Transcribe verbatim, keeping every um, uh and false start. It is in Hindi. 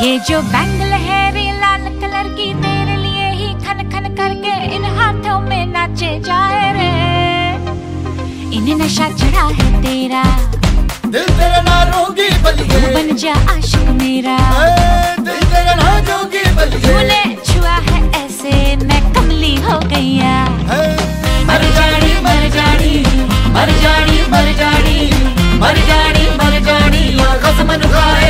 ये जो बैंगल है रे लाल कलर की, तेरे लिए ही खन खन करके इन हाथों में नाचे जाए रे। इन्हें नशा चढ़ा है तेरा, दिल तेरा ना रोगी बलिए, तू बन जा आशिक मेरा। दिल तेरा ना रोगी बलिए, तूने छुआ है ऐसे मैं कमली हो गईया। मर जानी मर जानी मर जानी मर जानी मर जानी मर जानी कसम नुखाए